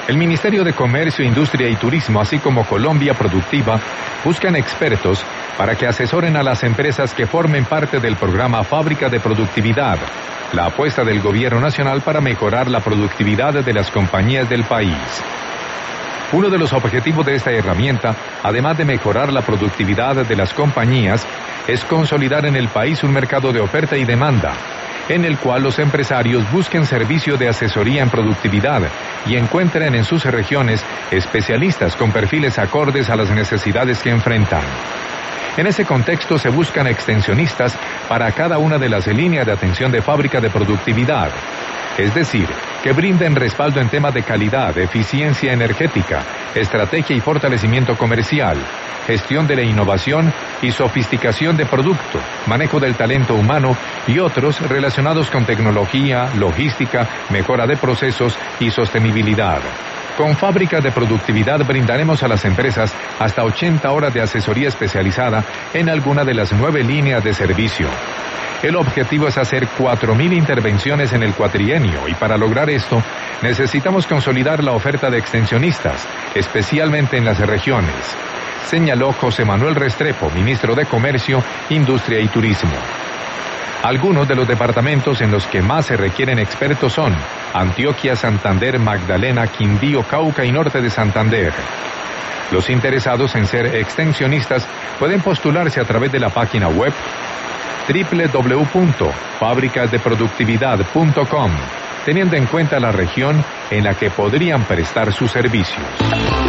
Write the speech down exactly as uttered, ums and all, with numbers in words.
El Ministerio de Comercio, Industria y Turismo, así como Colombia Productiva, buscan expertos para que asesoren a las empresas que formen parte del programa Fábrica de Productividad, la apuesta del Gobierno Nacional para mejorar la productividad de las compañías del país. Uno de los objetivos de esta herramienta, además de mejorar la productividad de las compañías, es consolidar en el país un mercado de oferta y demanda, en el cual los empresarios busquen servicio de asesoría en productividad y encuentren en sus regiones especialistas con perfiles acordes a las necesidades que enfrentan. En ese contexto se buscan extensionistas para cada una de las líneas de atención de Fábrica de Productividad, es decir, que brinden respaldo en temas de calidad, eficiencia energética, estrategia y fortalecimiento comercial, gestión de la innovación y sofisticación de producto, manejo del talento humano y otros relacionados con tecnología, logística, mejora de procesos y sostenibilidad. Con Fábrica de Productividad brindaremos a las empresas hasta ochenta horas de asesoría especializada en alguna de las nueve líneas de servicio. El objetivo es hacer cuatro mil intervenciones en el cuatrienio y para lograr esto necesitamos consolidar la oferta de extensionistas, especialmente en las regiones, señaló José Manuel Restrepo, ministro de Comercio, Industria y Turismo. Algunos de los departamentos en los que más se requieren expertos son Antioquia, Santander, Magdalena, Quindío, Cauca y Norte de Santander. Los interesados en ser extensionistas pueden postularse a través de la página web doble u doble u doble u punto fábricas de productividad punto com, teniendo en cuenta la región en la que podrían prestar sus servicios.